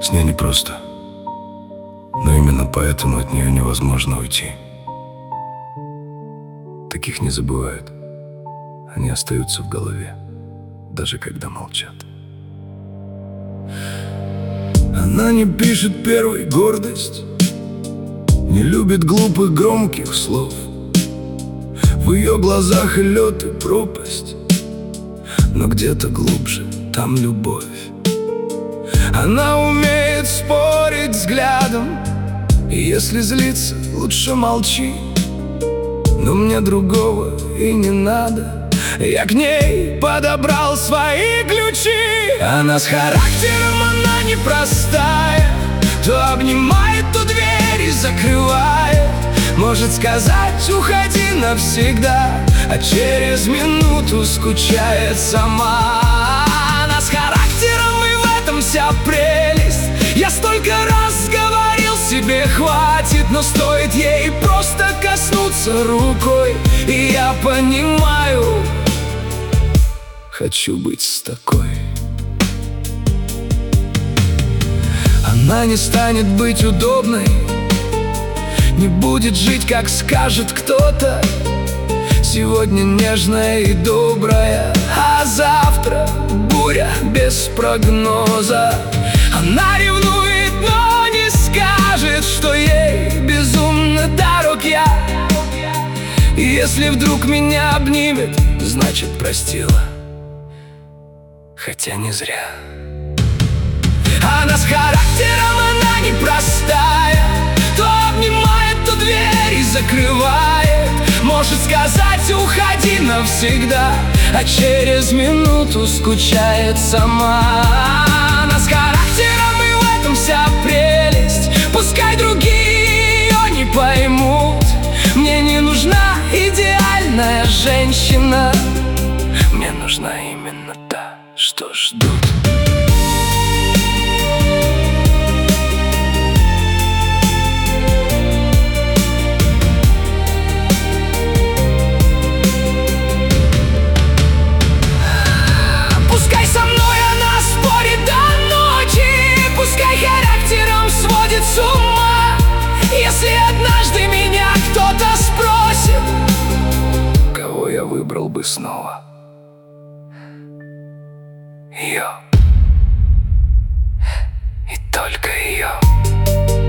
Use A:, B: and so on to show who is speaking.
A: С ней непросто, но именно поэтому от нее невозможно уйти. Таких не забывают. Они остаются в голове, даже когда молчат. Она не пишет первой гордость, не любит глупых громких слов. В ее глазах и лед, и пропасть, но где-то глубже там любовь. Она умеет спорить взглядом, и если злиться, лучше молчи. Но мне другого и не надо. Я к ней подобрал свои ключи. Она с характером, она непростая. То обнимает, то двери закрывает. Может сказать: уходи навсегда, а через минуту скучает сама. Она с характером, и в этом вся прелесть. Я столько раз говорил себе: хватит, но стоит ей просто коснуться рукой, и я понимаю, хочу быть с такой. Она не станет быть удобной, не будет жить, как скажет кто-то. Сегодня нежная и добрая, а завтра буря без прогноза. Она ревнует, но не скажет, что ей безумно дорог я. И если вдруг меня обнимет, значит простила, хотя не зря. Она с характером, она непростая. То обнимает, то двери закрывает. Может сказать: уходи навсегда, а через минуту скучает сама. Она с характером, и в этом вся прелесть. Пускай другие ее не поймут. Мне не нужна идеальная женщина, мне нужна именно та, что ждут. С ума, если однажды меня кто-то спросит, кого я выбрал бы снова? Ее, и только ее.